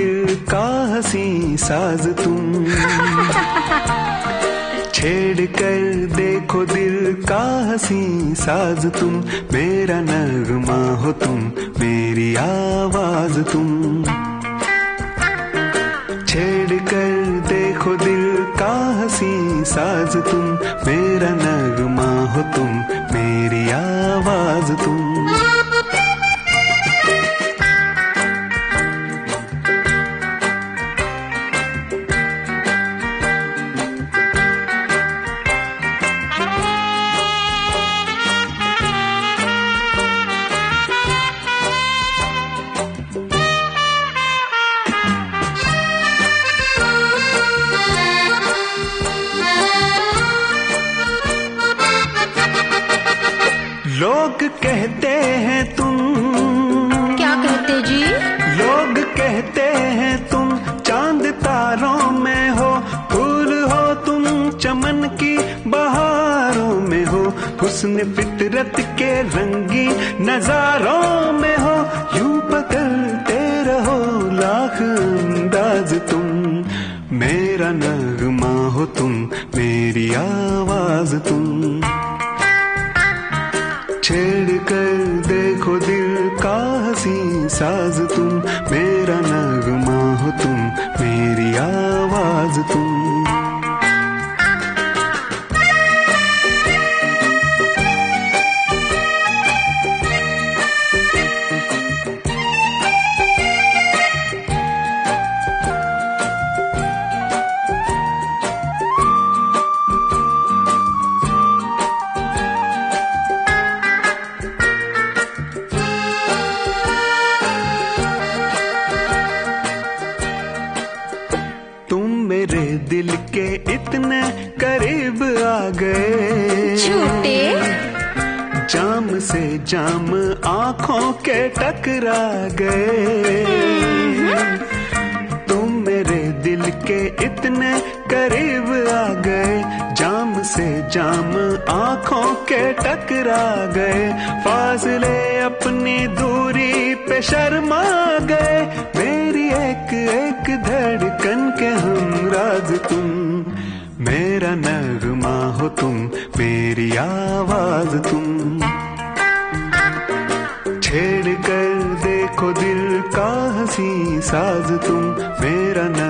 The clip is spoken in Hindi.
दिल का हंसी साज तुम। छेड़ कर देखो दिल का हंसी साज तुम, मेरा नगमा हो तुम, मेरी आवाज तुम। छेड़ कर देखो दिल का हंसी साज तुम, मेरा नगमा हो तुम, मेरी आवाज तुम। लोग कहते हैं तुम, क्या कहते जी? लोग कहते हैं तुम चांद तारों में हो, फूल हो तुम चमन की बहारों में हो, हुस्न फितरत के रंगी नजारों में हो, यूं बदलते रहो लाख अंदाज तुम, मेरा नगमा हो तुम, मेरी आवाज तुम। छेड़ कर देखो दिल का हंसी साज तुम, मेरा नगमा हो तुम, मेरी आवाज तुम। मेरे दिल के इतने करीब आ गए, झूठे जाम से जाम आंखों के टकरा गए। तुम मेरे दिल के इतने करीब आ गए, जाम से जाम आंखों के टकरा गए, फासले अपनी दूरी पे शर्मा गए, मेरी एक एक धड़कन के हमराज तुम, मेरा नगमा हो तुम, मेरी आवाज तुम। छेड़ कर देखो दिल का हंसी साज तुम, मेरा